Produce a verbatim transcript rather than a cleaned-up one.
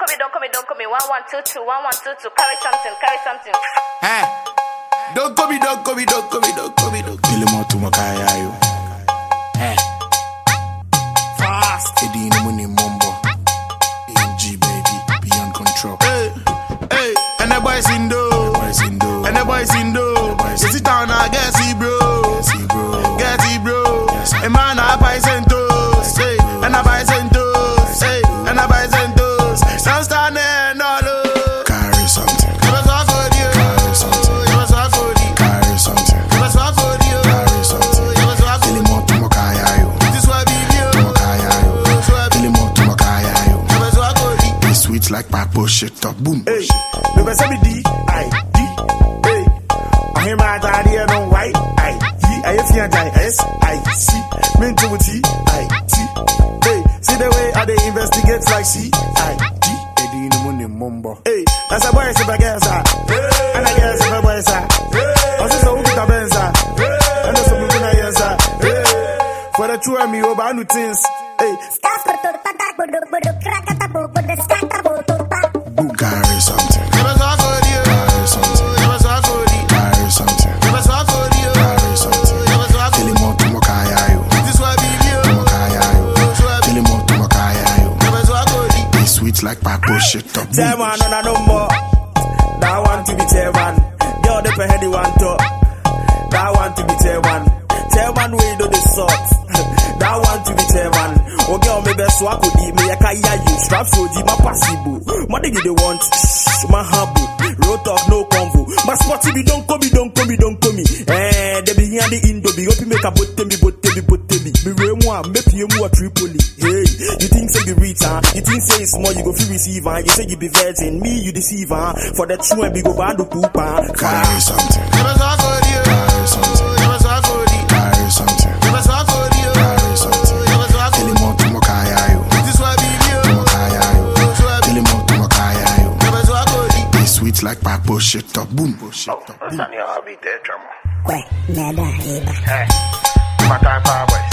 call me, don't call me, don't call me. One, one, two, two, one, one, two, two. Carry something, carry something. Hey, don't call me, don't call me, don't call me, don't call me, don't call me. Kill him out to Makaya, you. Hey, fast. Eddie in the money, mumbo. A M G, baby, beyond control. Hey, hey, and the boys in do. Boys in do. And the boys in do. Is it down now? Get see, bro. Get see, bro. Get see, bro. Yes, a man, I buy centos. Hey, and I buy centos. Hey, and I buy centos. Don't stand there, no, no. Carry something. You must walk for you. Carry something. You must walk for you. Carry something. You must walk for you. Carry something. You must walk for Kill you. him out to Makaya, you. This will be you. To Makaya, you. Kill him out to Makaya, you. You must walk for you. Be sweet like Papo, shit up, boom. Hey, me be say me D, I D. Hey, I hear my daddy and on white. I D, I F and I S, I C. Me to T, I T. Hey, see the way I they investigate like C, I D. Eddie in the money, mumbo. Hey, that's a boy if I guess I. And I guess if I boy say. I just so with a benza. And that's some good ideas. For the true me over new things. Hey, carry something. You must walk for you. Carry something. You must walk for you. Carry something. You must walk for you. Carry something. You must walk for Kill you. him out to Makaya, you. This will be you. To Makaya, you. Kill him out to Makaya, you. You must walk for you. Be sweet like Papo, shit up, boom. chairman on a number. That want to be chairman. Girl, the heady one to. That want to be chairman. Chairman, we do the sort. That want to be chairman. Oh, girl, me best swap with me. I can't hear you. Strap so deep, my possible. What do you want? Shh, my humble. Road talk, no convo. My spotty be don't come me, don't come me, don't come me. Eh, they be here the Indo. Be hope you make a botte me, botte me, botte me. Me re moi, me pay moi Tripoli. Hey, you think say you reach, huh? You think say it's small, you go free receive, huh? You say you be virgin, me you deceive, huh? For the true and be go bad to poop, huh? Carry something. You must walk for you. Carry something. You must walk for you. Carry something. You must walk for you. Carry something. You must walk for Kill you. him out to Makaya, you. This will be you. To Makaya, you. Kill him out to Makaya, you. You must walk for you. Be sweet like Papo, shit up, boom. Shit up, boom. Listen, you'll be there, drummer. Wait, nada, eba. Hey, my time, power boys.